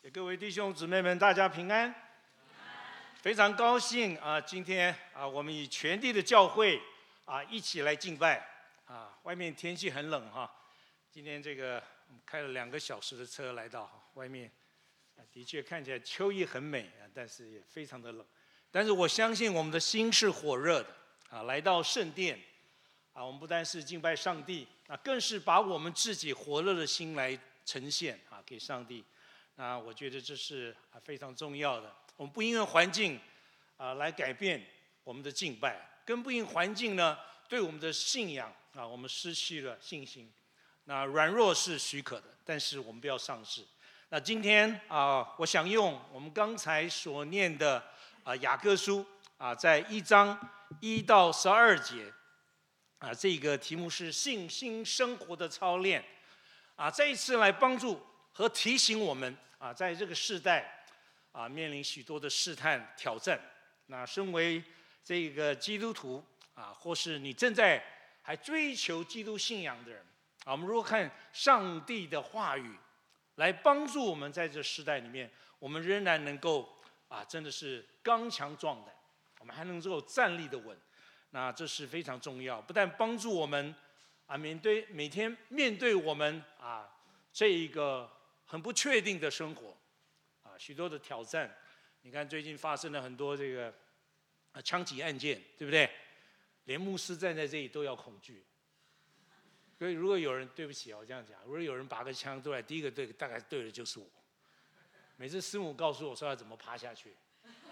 各位弟兄姊妹们，大家平安！非常高兴啊，今天啊，我们以全地的教会啊一起来敬拜啊。外面天气很冷哈，今天这个我们开了2个小时的车来到外面，的确看起来秋意很美啊，但是也非常的冷。但是我相信我们的心是火热的啊，来到圣殿啊，我们不单是敬拜上帝啊，更是把我们自己火热的心来呈现啊给上帝。那我觉得这是非常重要的。我们不因为环境来改变我们的敬拜，更不因环境呢对我们的信仰啊，我们失去了信心。那软弱是许可的，但是我们不要丧志。那今天我想用我们刚才所念的雅各书在1章1到12节这个题目是信心生活的操练再一次来帮助和提醒我们在这个世代面临许多的试探挑战。那身为这个基督徒或是你正在还追求基督信仰的人我们如果看上帝的话语来帮助我们在这时代里面，我们仍然能够真的是刚强壮胆，我们还能够站立的稳。那这是非常重要，不但帮助我们每天面对我们这一个很不确定的生活许多的挑战。你看最近发生了很多这个枪击案件，对不对？连牧师站在这里都要恐惧。所以如果有人，对不起我这样讲，如果有人拔个枪对来，第一个大概对的就是我。每次师母告诉我说要怎么爬下去，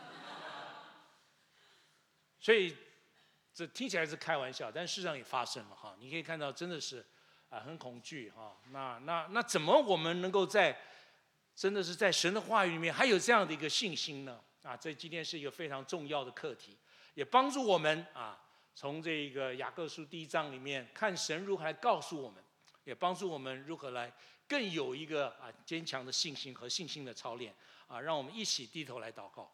所以这听起来是开玩笑，但事实上也发生了你可以看到真的是很恐惧那怎么我们能够真的是在神的话语里面还有这样的一个信心呢？这今天是一个非常重要的课题，也帮助我们从这个雅各书第1章里面看神如何来告诉我们，也帮助我们如何来更有一个坚强的信心和信心的操练让我们一起低头来祷告。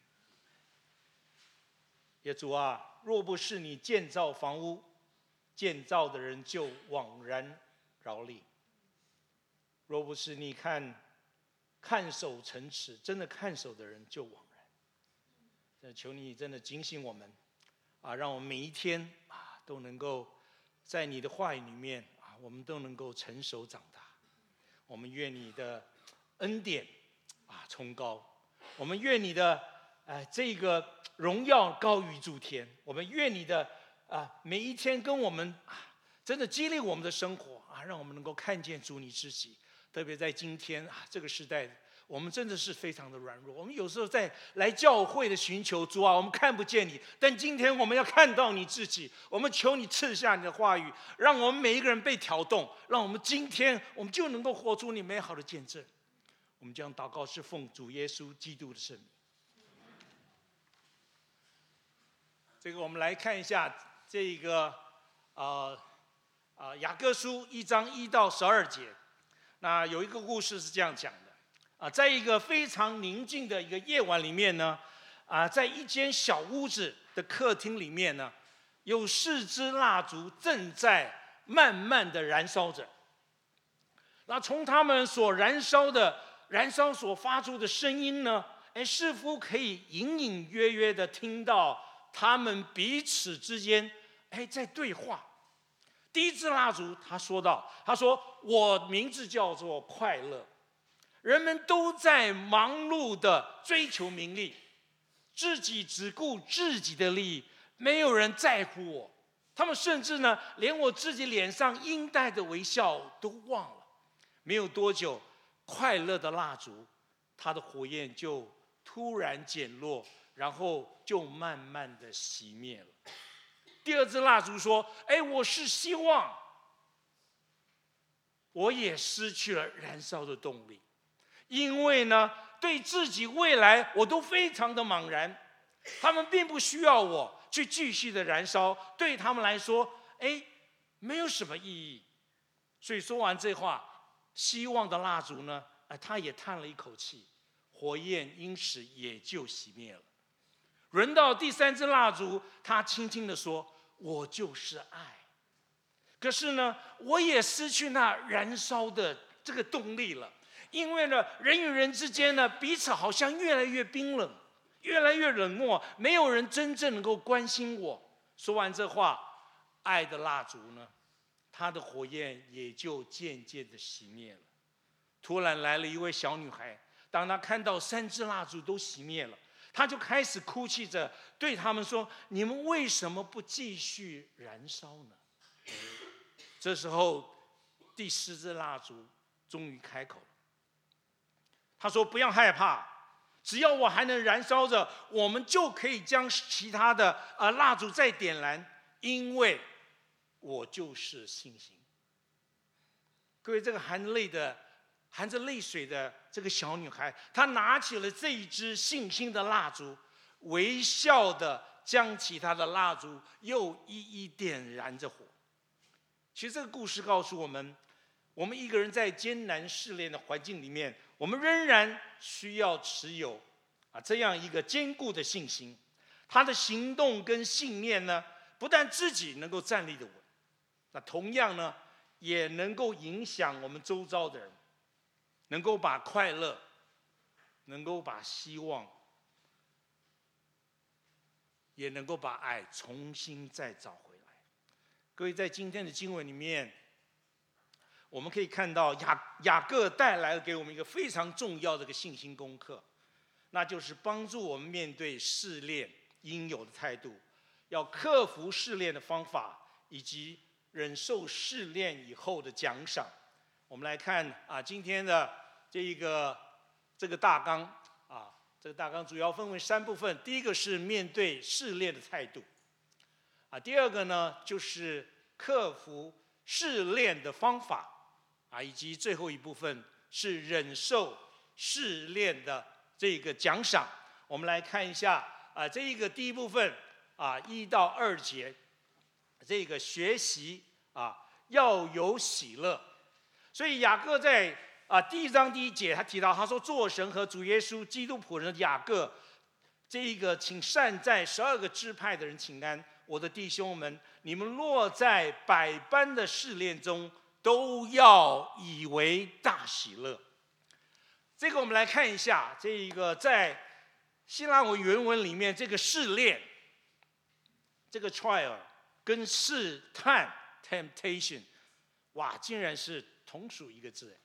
耶主若不是你建造房屋，建造的人就枉然劳力；若不是你看守城池，真的看守的人就枉然。求你真的警醒我们让我们每一天都能够在你的话语里面我们都能够成熟长大。我们愿你的恩典崇高，我们愿你的这个荣耀高于诸天。我们愿你的每一天跟我们真的激励我们的生活让我们能够看见主你自己。特别在今天这个时代，我们真的是非常的软弱。我们有时候在来教会的寻求主我们看不见你，但今天我们要看到你自己。我们求你赐下你的话语，让我们每一个人被挑动，让我们今天我们就能够活出你美好的见证。我们将祷告是奉主耶稣基督的圣名。这个我们来看一下这个雅各书1章1到12节。那有一个故事是这样讲的在一个非常宁静的一个夜晚里面呢在一间小屋子的客厅里面呢，有4支蜡烛正在慢慢的燃烧着。那从他们所燃烧所发出的声音呢，似乎可以隐隐约约的听到他们彼此之间在对话。第1支蜡烛他说我名字叫做快乐。人们都在忙碌的追求名利，自己只顾自己的利益，没有人在乎我。他们甚至呢连我自己脸上应带的微笑都忘了。没有多久，快乐的蜡烛它的火焰就突然减弱，然后就慢慢的熄灭了。第2支蜡烛说我是希望，我也失去了燃烧的动力，因为呢对自己未来我都非常的茫然。他们并不需要我去继续的燃烧，对他们来说没有什么意义。所以说完这话，希望的蜡烛呢他也叹了一口气，火焰因此也就熄灭了。轮到第3支蜡烛，他轻轻地说，我就是爱。可是呢我也失去那燃烧的这个动力了， 因为呢，人与人之间呢，彼此好像越来越冰冷，越来越冷漠，没有人真正能够关心我。说完这话，爱的蜡烛呢，它的火焰也就渐渐的熄灭了。突然来了一位小女孩，当她看到3支蜡烛都熄灭了，她就开始哭泣着，对他们说：“你们为什么不继续燃烧呢？”这时候，第4支蜡烛终于开口了。他说：“不要害怕，只要我还能燃烧着，我们就可以将其他的蜡烛再点燃，因为我就是信心。”各位，这个含着泪水的这个小女孩，她拿起了这一支信心的蜡烛，微笑的将其他的蜡烛又一一点燃着火。其实这个故事告诉我们，我们一个人在艰难试炼的环境里面，我们仍然需要持有这样一个坚固的信心。他的行动跟信念呢，不但自己能够站立得稳，那同样呢，也能够影响我们周遭的人，能够把快乐，能够把希望，也能够把爱重新再找回来。各位，在今天的经文里面，我们可以看到雅各带来了给我们一个非常重要的一个信心功课，那就是帮助我们面对试炼应有的态度，要克服试炼的方法，以及忍受试炼以后的奖赏。我们来看今天的这个大纲这个大纲主要分为3部分。第一个是面对试炼的态度第二个呢就是克服试炼的方法以及最后一部分是忍受试炼的这个奖赏。我们来看一下这一个第一部分1到2节，这个学习要有喜乐。所以雅各在第1章第1节他提到，他说：“做神和主耶稣基督仆人的雅各，这一个请善在12个支派的人请安。我的弟兄们，你们落在百般的试炼中，都要以为大喜乐。”这个我们来看一下，这一个在希腊文原文里面，这个试炼，这个 trial 跟试探 temptation， 哇，竟然是同属一个字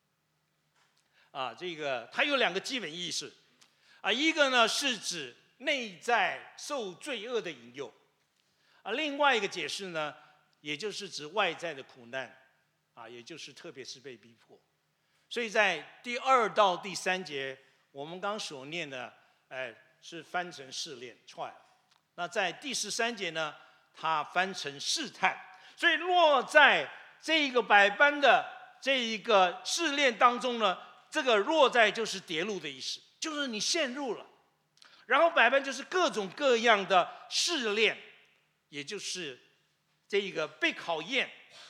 这个它有2个基本意思一个呢是指内在受罪恶的引诱另外一个解释呢，也就是指外在的苦难也就是特别是被逼迫。所以在第2到第3节，我们刚所念的是翻成试炼 trial， 那在第13节呢，它翻成试探。所以落在这一个百般的这一个试炼当中呢，这个落在就是跌入的意思，就是你陷入了。然后百般就是各种各样的试炼，也就是这一个被考验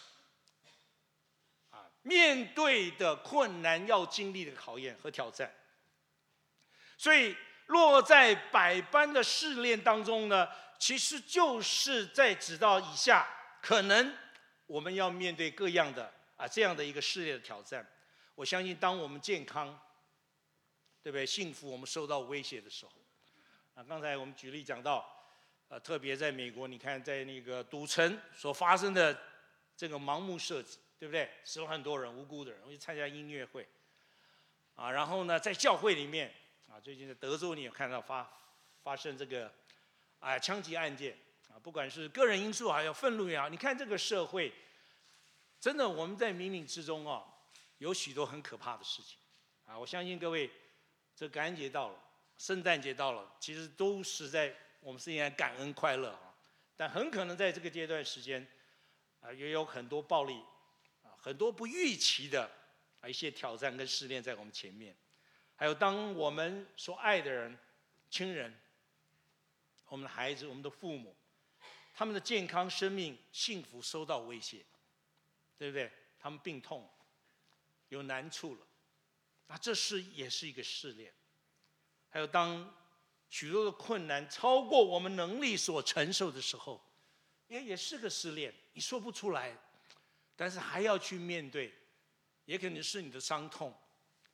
面对的困难要经历的考验和挑战。所以落在百般的试炼当中呢，其实就是在指到以下可能我们要面对各样的这样的一个试炼的挑战。我相信当我们健康，对不对，幸福我们受到威胁的时候刚才我们举例讲到特别在美国，你看在那个赌城所发生的这个盲目射击，对不对？死了很多人，无辜的人，我去参加音乐会然后呢在教会里面最近在德州你也看到发生这个枪击案件不管是个人因素还有愤怒也好，你看这个社会真的我们在冥冥之中有许多很可怕的事情我相信各位，这感恩节到了，圣诞节到了，其实都是在我们是应该感恩快乐但很可能在这个阶段时间也有很多暴力很多不预期的一些挑战跟试炼在我们前面。还有当我们所爱的人、亲人、我们的孩子、我们的父母，他们的健康、生命、幸福受到威胁，对不对？他们病痛，有难处了，那这也是一个试炼。还有当许多的困难超过我们能力所承受的时候，也是个试炼，你说不出来，但是还要去面对，也可能是你的伤痛，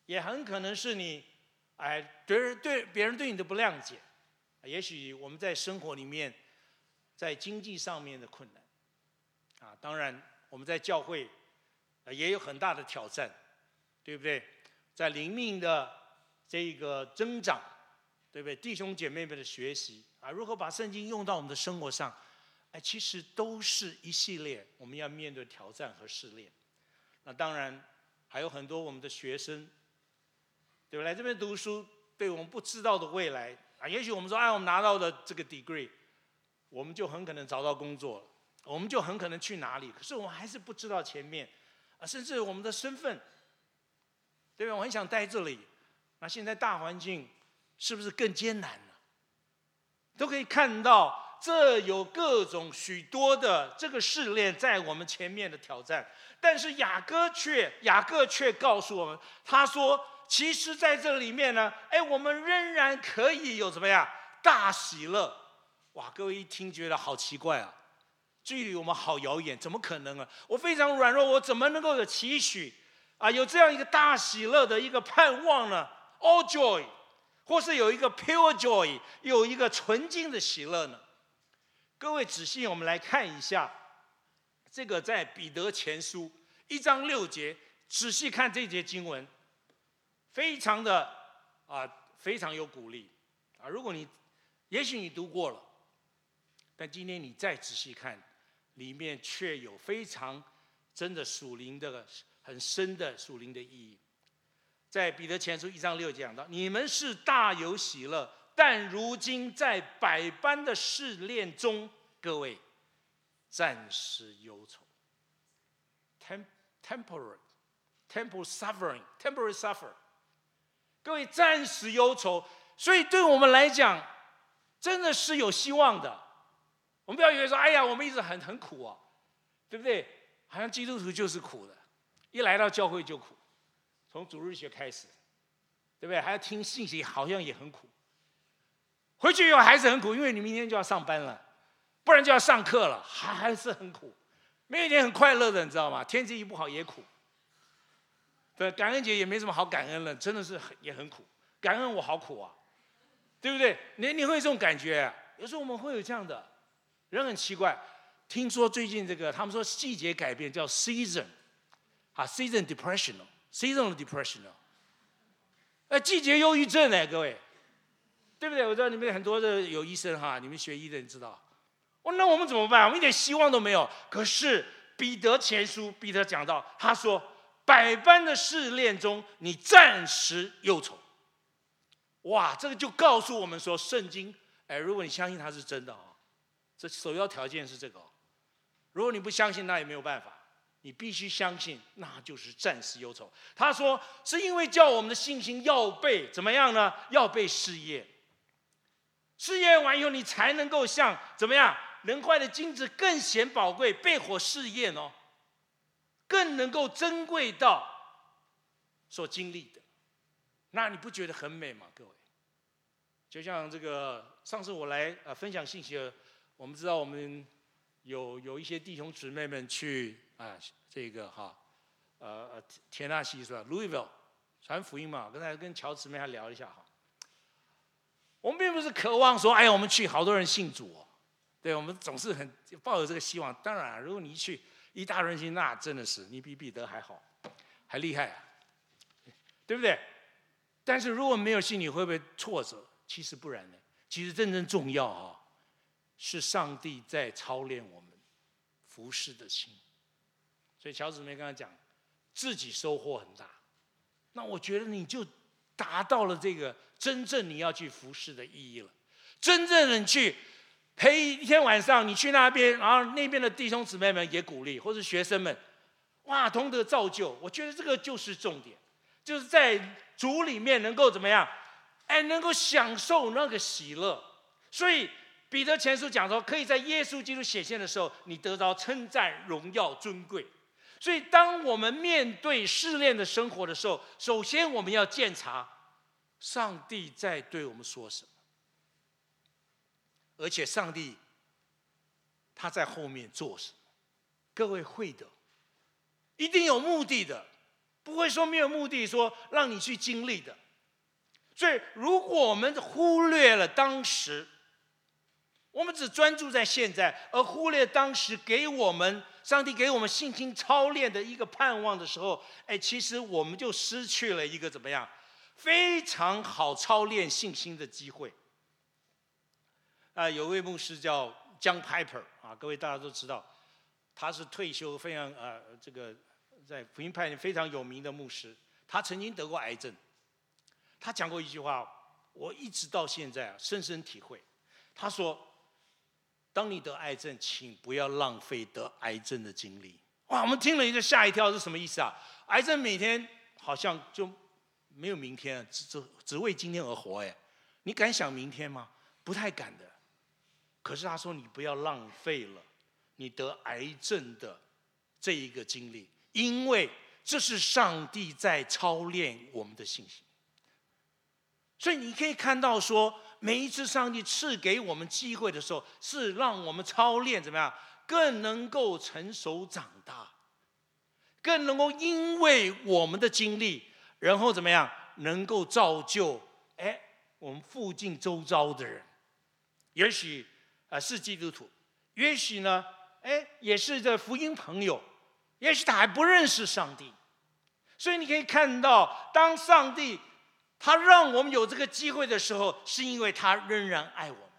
也很可能是你，别人对你的不谅解，也许我们在生活里面，在经济上面的困难，当然我们在教会，也有很大的挑战，对不对？在灵命的这个增长，对不对？弟兄姐妹们的学习如何把圣经用到我们的生活上，其实都是一系列我们要面对挑战和试炼。那当然还有很多我们的学生，对吧？来这边读书，对我们不知道的未来也许我们说，我们拿到的这个 degree， 我们就很可能找到工作了，我们就很可能去哪里。可是我们还是不知道前面甚至我们的身份，对吧？我很想待这里，那现在大环境是不是更艰难了？都可以看到，这有各种许多的这个试炼在我们前面的挑战。但是雅各却告诉我们，他说，其实在这里面呢，我们仍然可以有怎么样大喜乐。哇，各位一听觉得好奇怪啊，距离我们好遥远，怎么可能啊？我非常软弱，我怎么能够有期许有这样一个大喜乐的一个盼望呢？ All joy， 或是有一个 pure joy， 有一个纯净的喜乐呢？各位仔细我们来看一下，这个在彼得前书1章6节，仔细看这节经文，非常的非常有鼓励如果也许你读过了，但今天你再仔细看，里面却有非常真的属灵的很深的属灵的意义。在彼得前书1章6节讲到，你们是大有喜乐，但如今在百般的试炼中，各位暂时忧愁 temporary suffer， 各位暂时忧愁。所以对我们来讲真的是有希望的。我们不要以为说，我们一直很苦对不对？好像基督徒就是苦的，一来到教会就苦，从主日学开始，对不对？还要听信息，好像也很苦。回去以后还是很苦，因为你明天就要上班了，不然就要上课了，还是很苦。没有一点很快乐的，你知道吗？天气一不好也苦。对，感恩节也没什么好感恩了，真的是也很苦。感恩我好苦对不对？你会有这种感觉有时候我们会有这样的人，很奇怪。听说最近这个他们说季节改变叫 seasonal depression， 季节忧郁症各位，对不对？我知道你们很多的有医生你们学医的人知道。那我们怎么办？我们一点希望都没有。可是彼得前书，彼得讲到，他说，百般的试炼中，你暂时忧愁。哇，这个就告诉我们说，圣经，如果你相信它是真的这首要条件是这个如果你不相信，那也没有办法，你必须相信，那就是暂时忧愁。他说，是因为叫我们的信心要被怎么样呢？要被试验。试验完以后，你才能够像怎么样？能坏的金子更显宝贵，被火试验更能够珍贵到所经历的。那你不觉得很美吗？各位，就像这个上次我来分享信息，我们知道我们有一些弟兄姊妹们去这个田纳西是吧 ？Louisville 传福音嘛，刚才跟乔姊妹还聊一下我们并不是渴望说，我们去好多人信主对，我们总是很抱有这个希望。当然如果你去一大人信，那真的是你比彼得还好，还厉害对不对？但是如果没有信，你会不会挫折？其实不然呢。其实真正重要是上帝在操练我们服侍的心。所以乔姊妹刚才讲，自己收获很大，那我觉得你就达到了这个真正你要去服侍的意义了。真正的去陪一天晚上，你去那边，然后那边的弟兄姊妹们也鼓励，或是学生们，哇，同得造就。我觉得这个就是重点，就是在主里面能够怎么样？能够享受那个喜乐。所以彼得前书讲说，可以在耶稣基督显现的时候，你得着称赞、荣耀、尊贵。所以当我们面对试炼的生活的时候，首先我们要检查上帝在对我们说什么，而且上帝他在后面做什么。各位会的，一定有目的的， 不会说没有目的说让你去经历的。所以，如果我们忽略了当时，我们只专注在现在，而忽略当时上帝给我们信心操练的一个盼望的时候，其实我们就失去了一个怎么样非常好操练信心的机会。有位牧师叫John Piper 各位大家都知道，他是退休非常这个在福音派非常有名的牧师，他曾经得过癌症。他讲过一句话，我一直到现在深深体会。他说：“当你得癌症，请不要浪费得癌症的精力。”哇，我们听了一个吓一跳，是什么意思啊？癌症每天好像就没有明天，只为今天而活。你敢想明天吗？不太敢的。可是他说，你不要浪费了你得癌症的这一个经历，因为这是上帝在操练我们的信心。所以你可以看到说，每一次上帝赐给我们机会的时候，是让我们操练怎么样，更能够成熟长大，更能够因为我们的经历，然后怎么样，能够造就我们附近周遭的人，也许是基督徒，也许呢也是这福音朋友，也许他还不认识上帝。所以你可以看到，当上帝他让我们有这个机会的时候，是因为他仍然爱我们，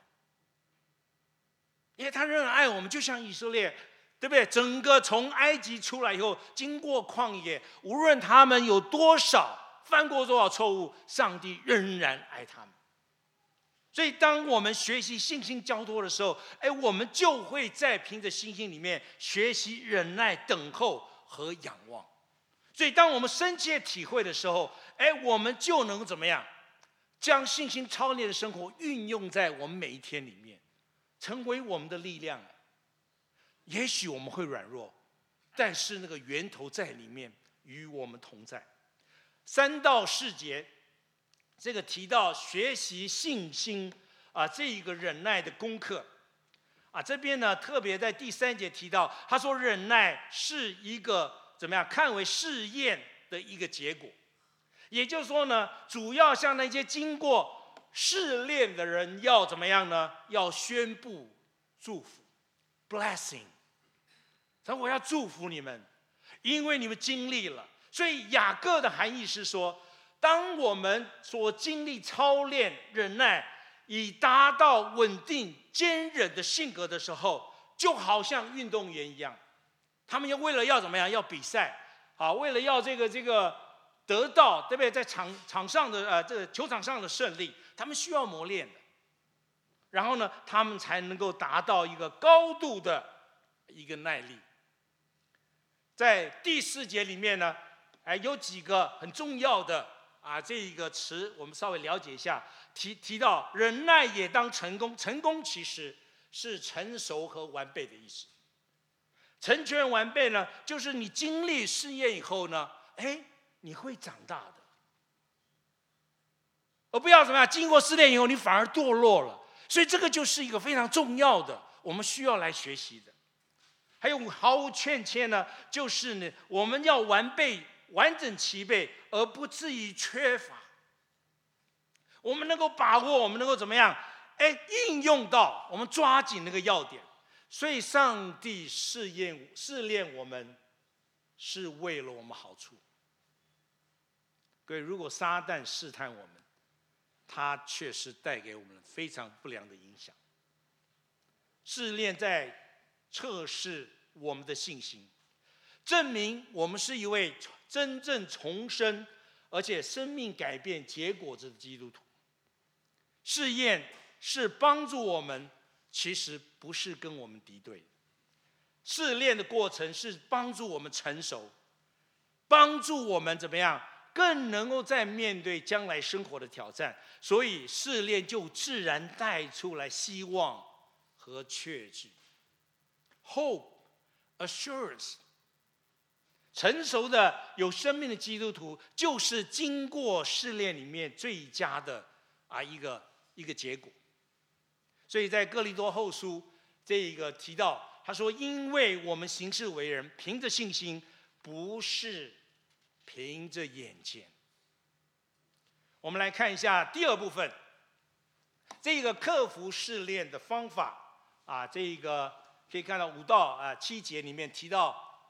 因为他仍然爱我们，就像以色列，对不对？整个从埃及出来以后，经过旷野，无论他们有多少犯过多少错误，上帝仍然爱他们。所以当我们学习信心交托的时候，我们就会在凭着信心里面学习忍耐、等候和仰望。所以当我们深切体会的时候，我们就能怎么样，将信心操练的生活运用在我们每一天里面，成为我们的力量。也许我们会软弱，但是那个源头在里面，与我们同在。3到4节，这个提到学习信心这一个忍耐的功课这边呢特别在第3节提到，他说忍耐是一个怎么样看为试验的一个结果。也就是说呢，主要向那些经过试炼的人要怎么样呢？要宣布祝福 blessing。 他说我要祝福你们，因为你们经历了。所以雅各的含义是说，当我们所经历操练忍耐，以达到稳定坚忍的性格的时候，就好像运动员一样，他们为了要怎么样，要比赛为了要这个得到，对不对？在场上的这个球场上的胜利，他们需要磨练的。然后呢，他们才能够达到一个高度的一个耐力。在第4节里面呢，有几个很重要的这一个词，我们稍微了解一下。提到忍耐也当成功，成功其实是成熟和完备的意思。成全完备呢，就是你经历试验以后呢，你会长大的，而不要怎么样，经过试炼以后，你反而堕落了。所以这个就是一个非常重要的，我们需要来学习的。还有毫无欠缺呢，就是呢，我们要完备、完整齐备，而不至于缺乏。我们能够把握，我们能够怎么样？应用到，我们抓紧那个要点。所以上帝试炼我们，是为了我们好处。各位，如果撒旦试探我们，他确实带给我们非常不良的影响。试炼在测试我们的信心，证明我们是一位真正重生而且生命改变结果子的基督徒。试验是帮助我们，其实不是跟我们敌对。试炼的过程是帮助我们成熟，帮助我们怎么样更能够在面对将来生活的挑战。所以试炼就自然带出来希望和确据 hope assurance。 成熟的有生命的基督徒，就是经过试炼里面最佳的一个结果。所以在哥林多后书这一个提到，他说因为我们行事为人凭着信心，不是凭着眼见。我们来看一下第二部分，这个克服试炼的方法啊，这个可以看到5到7节里面提到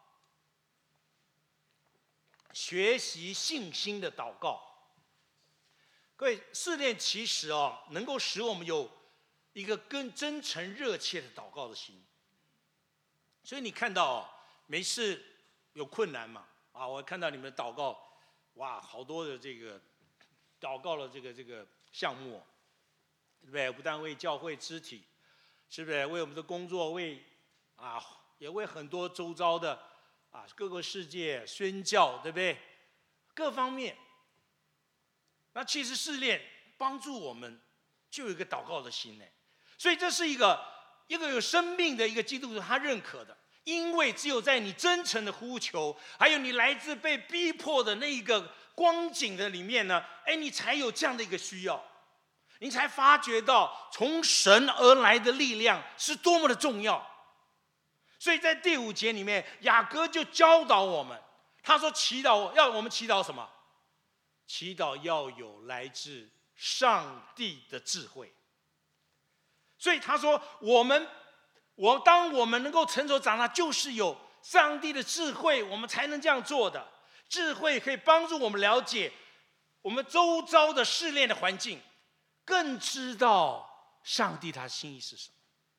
学习信心的祷告。各位，试炼其实能够使我们有一个更真诚热切的祷告的心。所以你看到没事有困难嘛？我看到你们的祷告，哇，好多的这个祷告的这个项目，对不对？不但为教会肢体，是不是为我们的工作，也为很多周遭的各个世界宣教，对不对？各方面。那其实试炼帮助我们就有一个祷告的心呢。所以这是一个有生命的一个基督徒他认可的，因为只有在你真诚的呼求，还有你来自被逼迫的那一个光景的里面呢，你才有这样的一个需要，你才发觉到从神而来的力量是多么的重要。所以在第5节里面，雅各就教导我们，他说祈祷要我们祈祷什么？祈祷要有来自上帝的智慧。所以他说当我们能够成熟长大，就是有上帝的智慧，我们才能这样做的。智慧可以帮助我们了解我们周遭的试炼的环境，更知道上帝他的心意是什么。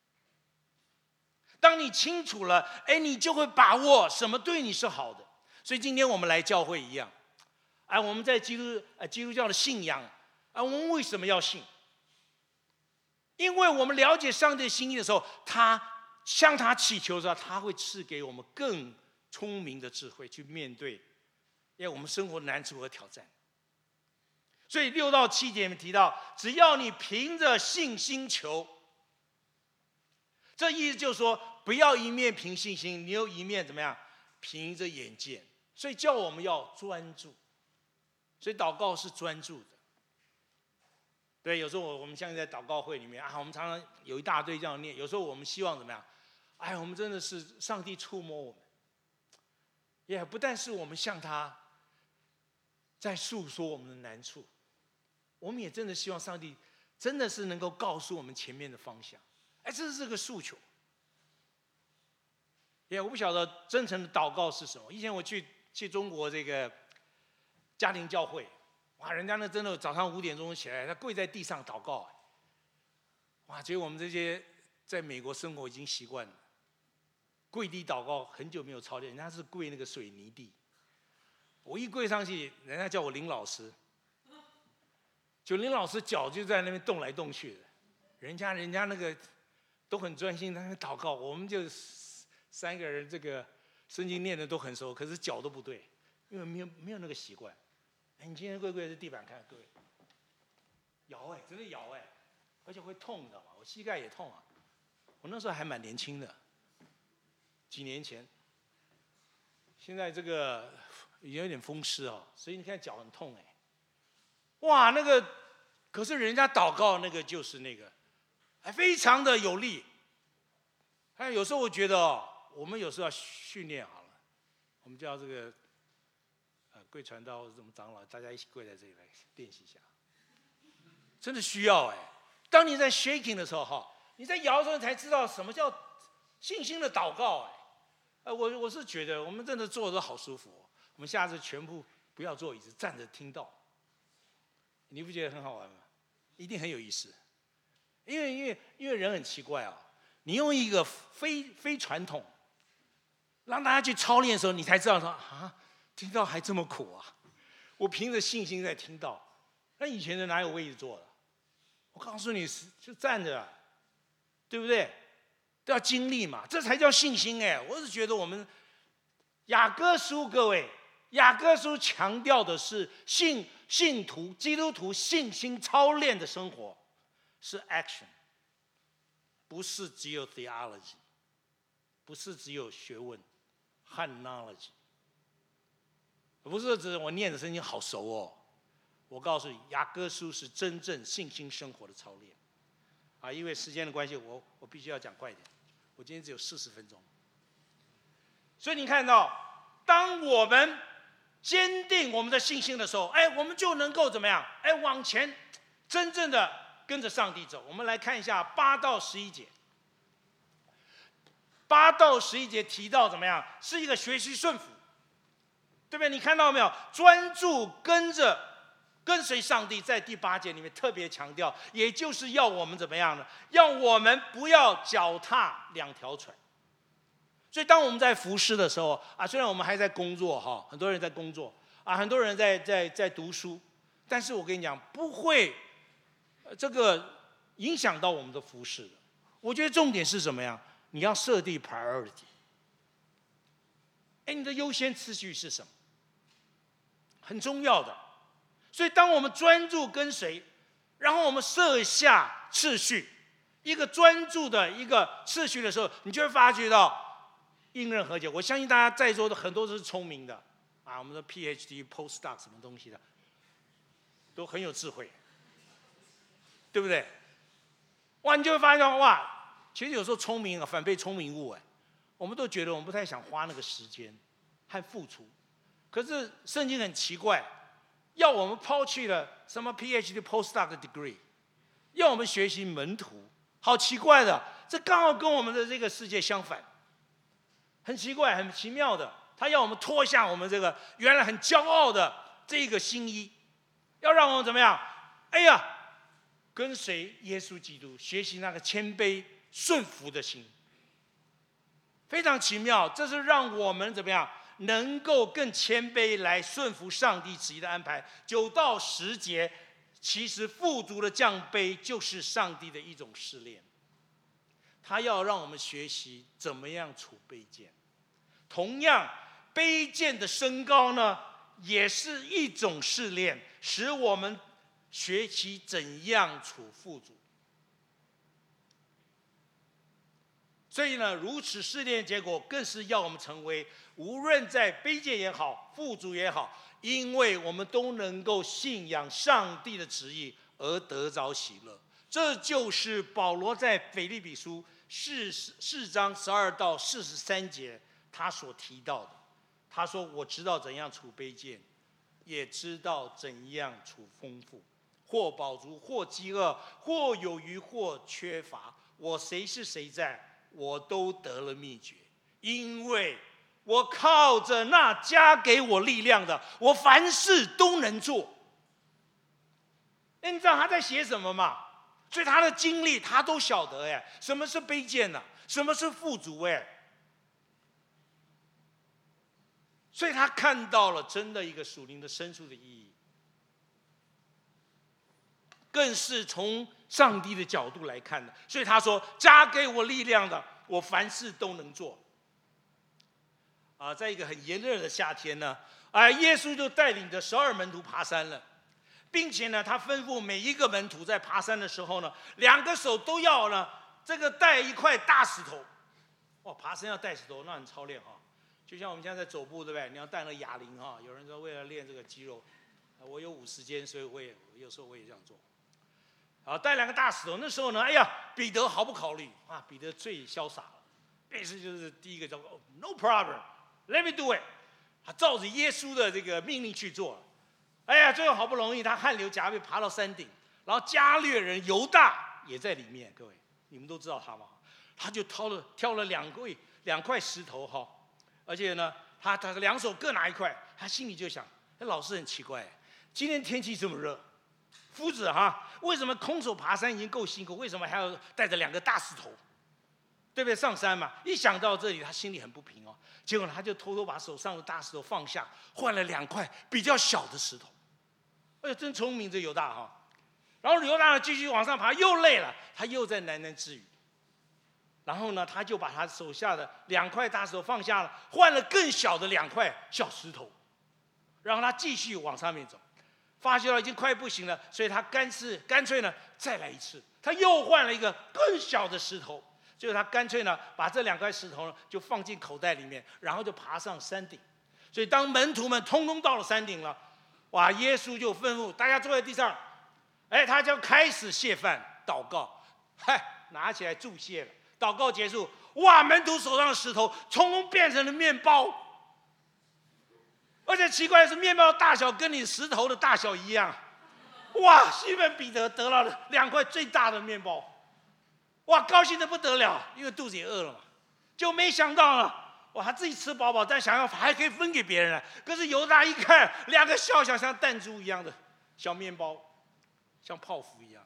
当你清楚了，你就会把握什么对你是好的。所以今天我们来教会一样，我们在基督教的信仰，我们为什么要信？因为我们了解上帝的心意的时候，向他祈求的时候，他会赐给我们更聪明的智慧去面对，因为我们生活的难处和挑战。所以6到7节里面提到，只要你凭着信心求，这意思就是说，不要一面凭信心，你又一面怎么样？凭着眼见。所以叫我们要专注。所以祷告是专注的。对，有时候我们像在祷告会里面我们常常有一大堆这样念。有时候我们希望怎么样？我们真的是上帝触摸我们，也不但是我们向他在诉说我们的难处，我们也真的希望上帝真的是能够告诉我们前面的方向。这是个诉求。我不晓得真诚的祷告是什么。以前我去中国这个家庭教会，人家那真的早上5点钟起来，他跪在地上祷告，结果我们这些在美国生活已经习惯了，跪地祷告很久没有操练，人家是跪那个水泥地。我一跪上去，人家叫我林老师，就林老师脚就在那边动来动去的，人家那个都很专心，在那边祷告，我们就3个人这个圣经念的都很熟，可是脚都不对，因为没有那个习惯。你今天跪在地板看，各位，摇真的摇而且会痛，你知道吗？我膝盖也痛我那时候还蛮年轻的，几年前。现在这个也有点风湿所以你看脚很痛那个可是人家祷告那个就是那个，非常的有力。有时候我觉得我们有时候要训练好了，我们叫这个。跪传道或者什么长老，大家一起跪在这里来练习一下，真的需要当你在 shaking 的时候你在摇的时候，你才知道什么叫信心的祷告我是觉得我们真的坐的都好舒服我们下次全部不要坐椅子，站着听道，你不觉得很好玩吗？一定很有意思。因为人很奇怪你用一个非传统，让大家去操练的时候，你才知道说听到还这么苦我凭着信心在听到。那以前人哪有位置坐的？我告诉你，就站着对不对？都要经历嘛，这才叫信心我是觉得我们雅各书，各位，雅各书强调的是信徒基督徒信心操练的生活，是 action， 不是只有 theology， 不是只有学问和 knowledge。不是指我念的圣经好熟我告诉你，雅各书是真正信心生活的操练因为时间的关系，我必须要讲快一点，我今天只有40分钟。所以你看到，当我们坚定我们的信心的时候，我们就能够怎么样？往前真正的跟着上帝走。我们来看一下8到11节。8到11节提到怎么样？是一个学习顺服，对不对？你看到没有？专注跟随上帝，在第8节里面特别强调，也就是要我们怎么样呢？要我们不要脚踏两条船。所以当我们在服侍的时候虽然我们还在工作很多人在工作很多人在读书，但是我跟你讲，不会这个影响到我们的服侍的。我觉得重点是什么呀？你要设定 priority。你的优先次序是什么？很重要的。所以当我们专注跟随，然后我们设下次序，一个专注的一个次序的时候，你就会发觉到应刃和解。我相信大家在座的很多都是聪明的我们的 PhD、Postdoc 什么东西的，都很有智慧，对不对？你就会发现其实有时候聪明反被聪明误我们都觉得我们不太想花那个时间和付出，可是圣经很奇怪，要我们抛弃了什么 PhD、Postdoc 的 degree， 要我们学习门徒，好奇怪的，这刚好跟我们的这个世界相反，很奇怪，很奇妙的。他要我们脱下我们这个原来很骄傲的这个新衣，要让我们怎么样？跟随耶稣基督，学习那个谦卑顺服的心，非常奇妙。这是让我们怎么样能够更谦卑来顺服上帝旨意的安排。9到10节，其实富足的降卑就是上帝的一种试炼，他要让我们学习怎么样处卑贱。同样，卑贱的升高呢，也是一种试炼，使我们学习怎样处富足。所以呢，如此试炼结果，更是要我们成为无论在卑贱也好，富足也好，因为我们都能够信仰上帝的旨意而得着喜乐。这就是保罗在腓立比书4章12到43节他所提到的。他说：“我知道怎样处卑贱，也知道怎样处丰富，或饱足，或饥饿，或有余，或缺乏。我谁是谁在，我都得了秘诀，因为我靠着那加给我力量的，我凡事都能做。”你知道他在写什么吗？所以他的经历他都晓得什么是卑贱呢？什么是富足所以他看到了真的一个属灵的深处的意义，更是从上帝的角度来看的。所以他说：“加给我力量的，我凡事都能做。”在一个很炎热的夏天呢，耶稣就带领着12门徒爬山了，并且呢，他吩咐每一个门徒在爬山的时候呢，2个手都要呢这个带一块大石头。爬山要带石头，那很操练就像我们现在在走步，对不对？你要带那个哑铃有人说为了练这个肌肉，我有50间，所以有时候我也这样做。带2个大石头。那时候呢，彼得毫不考虑彼得最潇洒了，彼得就是第一个叫No problem，let me do it。他照着耶稣的这个命令去做了。最后好不容易他汗流浃背爬到山顶，然后加略人犹大也在里面。各位，你们都知道他吗？他就挑了2块石头而且呢，他2手各拿1块，他心里就想：老师很奇怪，今天天气这么热，夫子为什么空手爬山已经够辛苦，为什么还要带着2个大石头，对不对？上山嘛。一想到这里，他心里很不平结果他就偷偷把手上的大石头放下，换了2块比较小的石头。真聪明这犹大然后犹大呢继续往上爬，又累了，他又在喃喃自语。然后呢，他就把他手下的2块大石头放下了，换了更小的2块小石头，然后他继续往上面走，发觉到已经快不行了，所以他干脆呢再来一次，他又换了一个更小的石头，最后他干脆呢把这2块石头呢就放进口袋里面，然后就爬上山顶。所以当门徒们通通到了山顶了，耶稣就吩咐大家坐在地上，他就开始谢饭祷告，拿起来祝谢了。祷告结束，门徒手上的石头通通变成了面包。 而且奇怪的是，面包大小跟你石头的大小一样。哇！西门彼得得到了2块最大的面包，哇，高兴得不得了，因为肚子也饿了嘛。就没想到了，哇，他自己吃饱饱，但想要还可以分给别人了。可是犹大一看，2个小小像弹珠一样的小面包，像泡芙一样。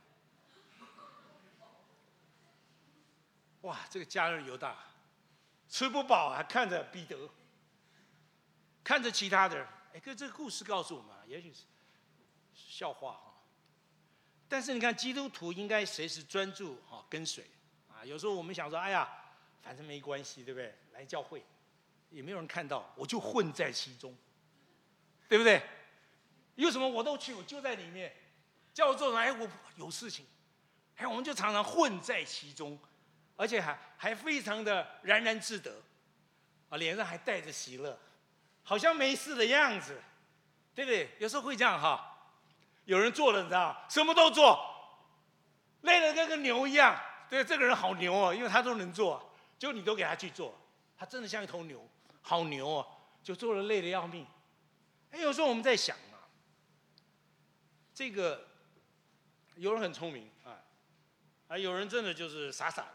哇，这个家人犹大吃不饱，还看着彼得，看着其他的人。可这个故事告诉我们，也许是笑话哈。但是你看，基督徒应该随时专注跟随啊。有时候我们想说，哎呀，反正没关系，对不对？来教会也没有人看到，我就混在其中，对不对？有什么我都去，我就在里面。叫我做什么？我有事情，我们就常常混在其中，而且还非常的然然自得啊，脸上还带着喜乐，好像没事的样子，对不对？有时候会这样哈。有人做了，你知道，什么都做，累得跟个牛一样。对，这个人好牛哦，因为他都能做，结果你都给他去做，他真的像一头牛，好牛哦，就做了累得要命。有时候我们在想啊，这个有人很聪明啊，有人真的就是傻傻的。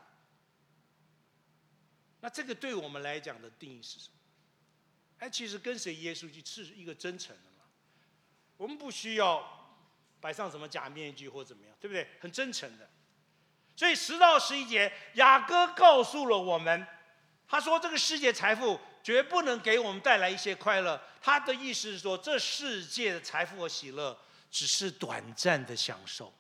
那这个对我们来讲的定义是什么？其实跟随耶稣是一个真诚的嘛，我们不需要摆上什么假面具或怎么样，对不对？很真诚的。所以10到11节，雅各告诉了我们，他说这个世界财富绝不能给我们带来一些快乐。他的意思是说，这世界的财富和喜乐只是短暂的享受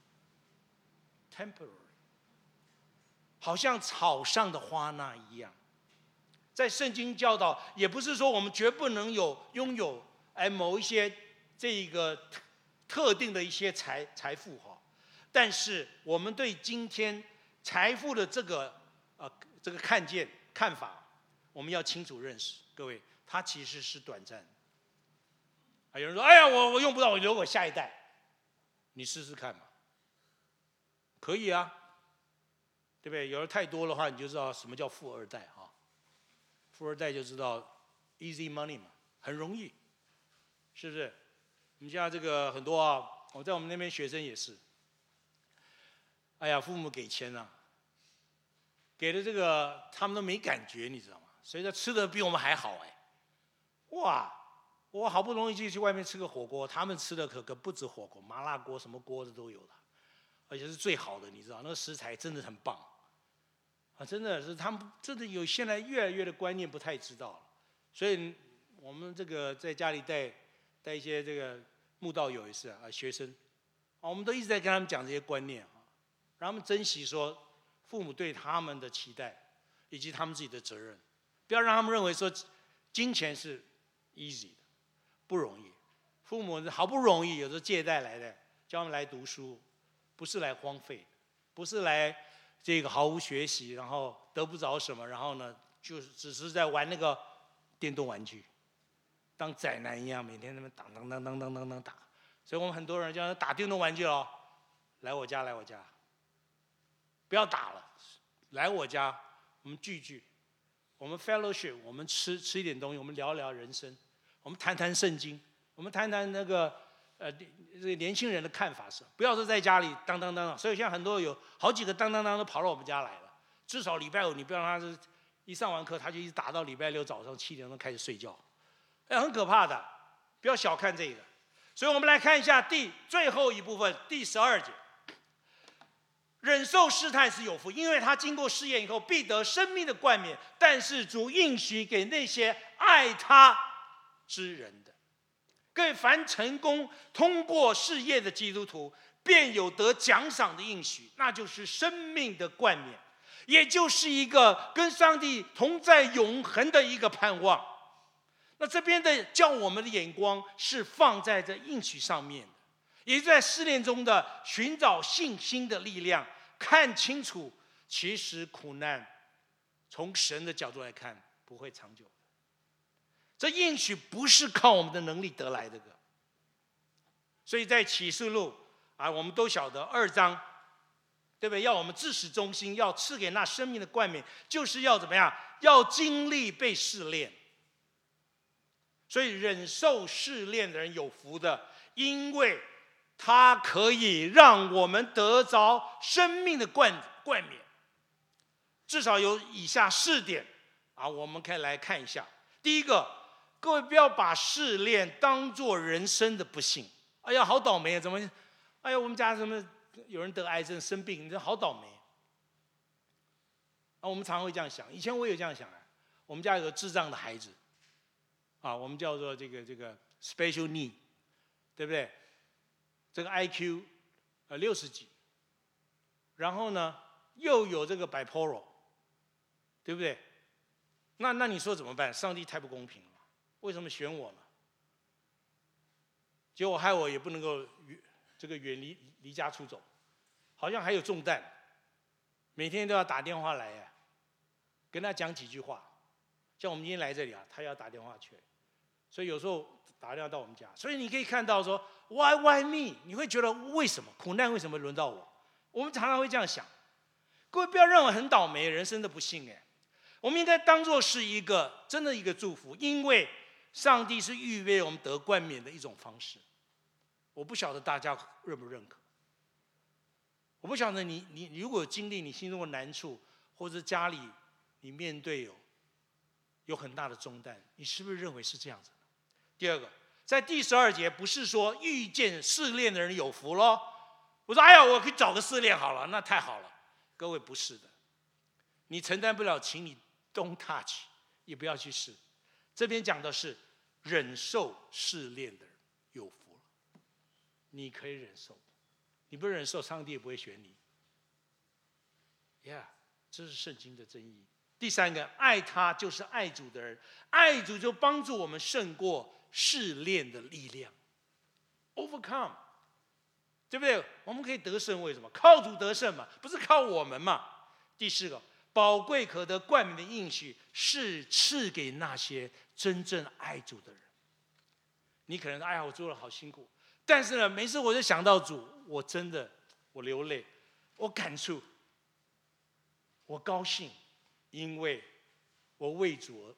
，temporary， 好像草上的花那一样。在圣经教导，也不是说我们绝不能拥有某一些这个特定的一些财富哈，但是我们对今天财富的这个看法，我们要清楚认识。各位，它其实是短暂的。有人说：“哎呀，我用不到，我留给下一代。”你试试看嘛，可以啊，对不对？有人太多的话，你就知道什么叫富二代哈。富二代就知道 easy money 嘛，很容易，是不是？我们现在这个很多啊，我在我们那边学生也是。哎呀，父母给钱啊，给的这个他们都没感觉，你知道吗？所以他吃的比我们还好哇！我好不容易去外面吃个火锅，他们吃的可不止火锅，麻辣锅什么锅子都有了，而且是最好的，你知道，那个食材真的很棒。真的是他们真的有现在越来越的观念不太知道了，所以我们这个在家里带一些这个慕道友也是学生，我们都一直在跟他们讲这些观念让他们珍惜说父母对他们的期待，以及他们自己的责任，不要让他们认为说金钱是 easy 的，不容易。父母好不容易有时候借贷来的，叫他们来读书，不是来荒废，不是来这个毫无学习，然后得不着什么，然后呢，就是只是在玩那个电动玩具，当宅男一样，每天那么当打。所以我们很多人叫他打电动玩具哦，来我家，不要打了，来我家，我们聚，我们 fellowship， 我们吃一点东西，我们聊聊人生，我们谈谈圣经，我们谈谈那个这个年轻人的看法是，不要是在家里当。所以现在很多有好几个当都跑到我们家来了。至少礼拜5你不要让他是一上完课他就一直打到礼拜6早上7点钟开始睡觉，很可怕的，不要小看这个。所以我们来看一下最后一部分第12节，忍受试探是有福，因为他经过试验以后必得生命的冠冕，但是主应许给那些爱他之人的。各位，凡成功通过试验的基督徒，便有得奖赏的应许，那就是生命的冠冕，也就是一个跟上帝同在永恒的一个盼望。那这边的叫我们的眼光是放在这应许上面的，也在试炼中的寻找信心的力量，看清楚其实苦难从神的角度来看不会长久。这应许不是靠我们的能力得来的，所以在启示录我们都晓得2章，对不对？要我们自始忠心，要赐给那生命的冠冕，就是要怎么样？要经历被试炼。 所以忍受试炼的人有福的，因为他可以让我们得着生命的冠冕。至少有以下4点我们可以来看一下。第一个，各位不要把试炼当作人生的不幸。哎呀，好倒霉啊！怎么？哎呀，我们家有人得癌症生病，你这好倒霉。我们常常会这样想。以前我也这样想。我们家有个智障的孩子，我们叫做这个 special need， 对不对？这个 IQ 60几，然后呢又有这个 bipolar， 对不对？那你说怎么办？上帝太不公平了，为什么选我呢？结果害我也不能够远离家出走，好像还有重担，每天都要打电话来跟他讲几句话。像我们今天来这里他要打电话去，所以有时候打电话到我们家。所以你可以看到说 why me？ 你会觉得为什么苦难为什么轮到我？我们常常会这样想。各位不要认为很倒霉，人生的不幸我们应该当作是真的一个祝福，因为上帝是预备我们得冠冕的一种方式。我不晓得大家认不认可。我不晓得你如果有经历你心中的难处，或者家里你面对有很大的重担，你是不是认为是这样子？第二个，在第12节不是说遇见试炼的人有福咯。我说哎呀，我可以找个试炼好了，那太好了。各位不是的，你承担不了，请你 don't touch， 也不要去试。这边讲的是忍受试炼的人有福了，你可以忍受，你不忍受，上帝也不会选你。这是圣经的真意。第3个，爱他就是爱主的人，爱主就帮助我们胜过试炼的力量 ，overcome， 对不对？我们可以得胜，为什么？靠主得胜嘛，不是靠我们嘛。第4个，宝贵可得冠冕的应许是赐给那些真正爱主的人。你可能说，哎呀，我做了好辛苦，但是呢，每次我就想到主，我真的我流泪，我感触，我高兴。因为我为主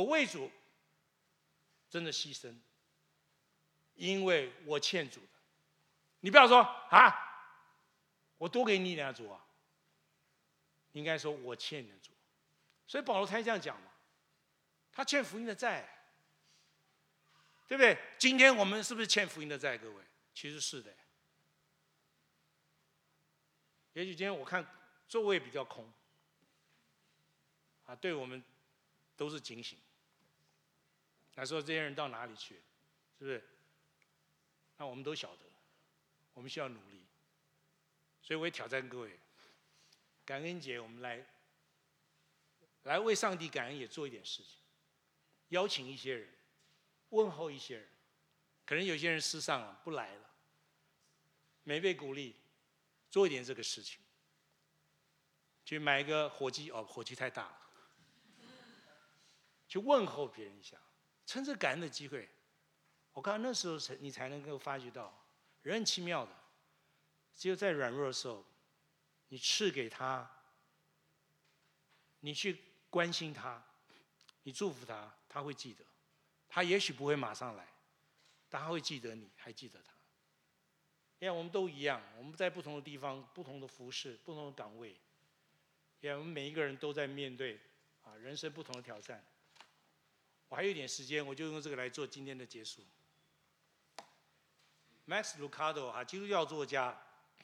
真的牺牲，因为我欠主的。你不要说我多给你一点主应该说我欠你的主。所以保罗才这样讲嘛，他欠福音的债，对不对？今天我们是不是欠福音的债？各位，其实是的。也许今天我看座位比较空。对我们都是警醒。他说这些人到哪里去，是不是？那我们都晓得，我们需要努力。所以我也挑战各位，感恩节我们来为上帝感恩，也做一点事情，邀请一些人，问候一些人。可能有些人失丧了，不来了，没被鼓励，做一点这个事情，去买一个火鸡，火鸡太大了。去问候别人一下，趁着感恩的机会，我看那时候你才能够发觉到，人很奇妙的，只有在软弱的时候，你赐给他，你去关心他，你祝福他，他会记得。他也许不会马上来，但他会记得你，还记得他。因为我们都一样，我们在不同的地方、不同的服事、不同的岗位，因为我们每一个人都在面对人生不同的挑战。我还有一点时间，我就用这个来做今天的结束。Max Lucado 基督教作家，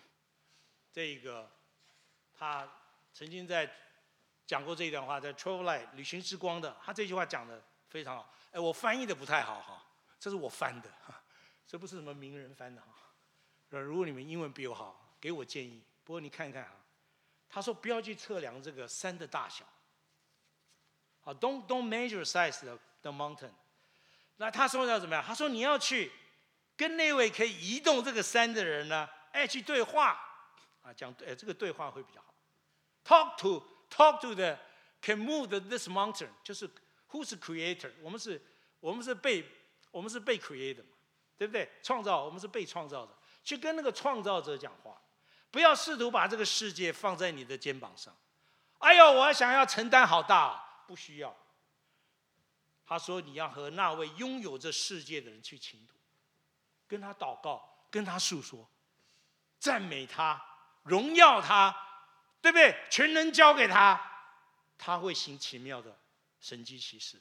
他曾经讲过这一段话，在《Travel Light》旅行之光的，他这句话讲的非常好。我翻译的不太好这是我翻的这不是什么名人翻的如果你们英文比我好，给我建议。不过你看看他说不要去测量这个山的大小。Don't measure size the mountain。那他说要怎么样？他说你要去跟那位可以移动这个山的人呢，去对话讲这个对话会比较好。Talk to the can move this mountain， 就是 who's the creator？ 我们是被 created 嘛，对不对？创造，我们是被创造的，去跟那个创造者讲话，不要试图把这个世界放在你的肩膀上。哎呦，我想要承担好大不需要。 他说你要和那位拥有这世界的人去倾吐，跟他祷告，跟他诉说，赞美他，荣耀他，对不对？全能交给他，他会行奇妙的神迹奇事。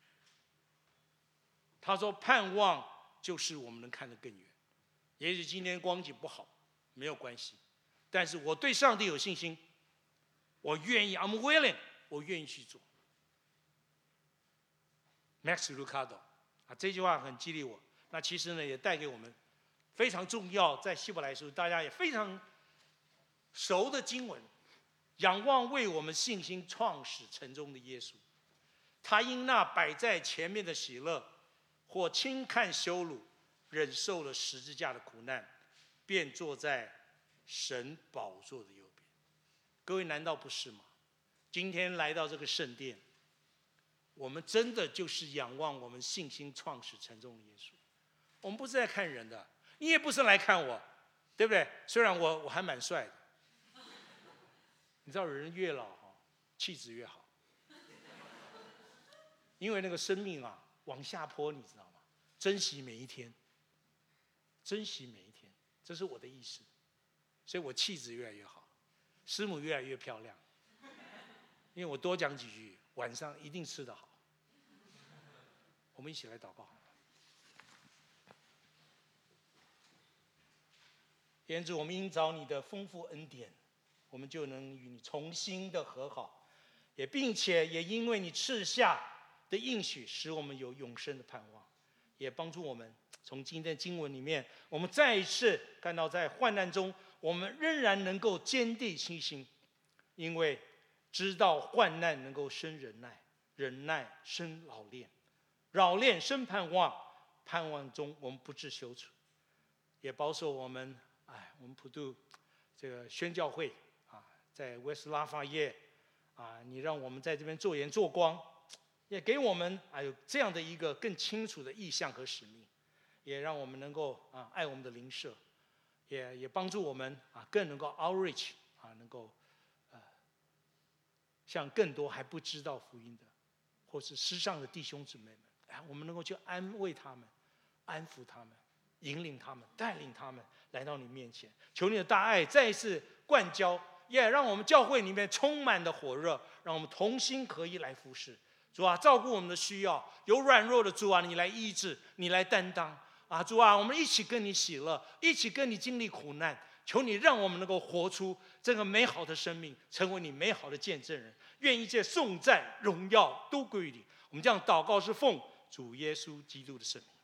他说盼望就是我们能看得更远。也许今天光景不好，没有关系，但是我对上帝有信心，我愿意 ，I'm willing， 我愿意去做。Max Lucado 这句话很激励我。那其实呢，也带给我们非常重要，在希伯来书大家也非常熟的经文，仰望为我们信心创始成终的耶稣，他因那摆在前面的喜乐，或轻看羞辱，忍受了十字架的苦难，便坐在神宝座的右边。各位难道不是吗？今天来到这个圣殿，我们真的就是仰望我们信心创始成终的耶稣。我们不是在看人的，你也不是来看我，对不对？虽然我还蛮帅的，你知道人越老气质越好，因为那个生命往下坡，你知道吗？珍惜每一天，珍惜每一天，这是我的意思。所以我气质越来越好，师母越来越漂亮，因为我多讲几句，晚上一定吃得好。我们一起来祷告。天主，我们因着你的丰富恩典，我们就能与你重新的和好，并且也因为你赐下的应许，使我们有永生的盼望，也帮助我们从今天的经文里面，我们再一次看到在患难中，我们仍然能够坚定信心，因为知道患难能够生忍耐，忍耐生老练，老练生盼望，盼望中我们不致羞耻。也保守我们普渡这个宣教会在威斯拉法耶你让我们在这边做盐做光，也给我们有这样的一个更清楚的意向和使命，也让我们能够爱我们的邻舍，也帮助我们更能够 outreach 能够向更多还不知道福音的或是失丧的弟兄姊妹们，我们能够去安慰他们，安抚他们，引领他们，带领他们来到你面前。求你的大爱再一次灌浇，也让我们教会里面充满的火热，让我们同心合一来服侍。主照顾我们的需要，有软弱的主你来医治，你来担当主我们一起跟你喜乐，一起跟你经历苦难。求你让我们能够活出这个美好的生命，成为你美好的见证人。愿一切颂赞荣耀都归于你。我们这样祷告是奉主耶稣基督的圣名。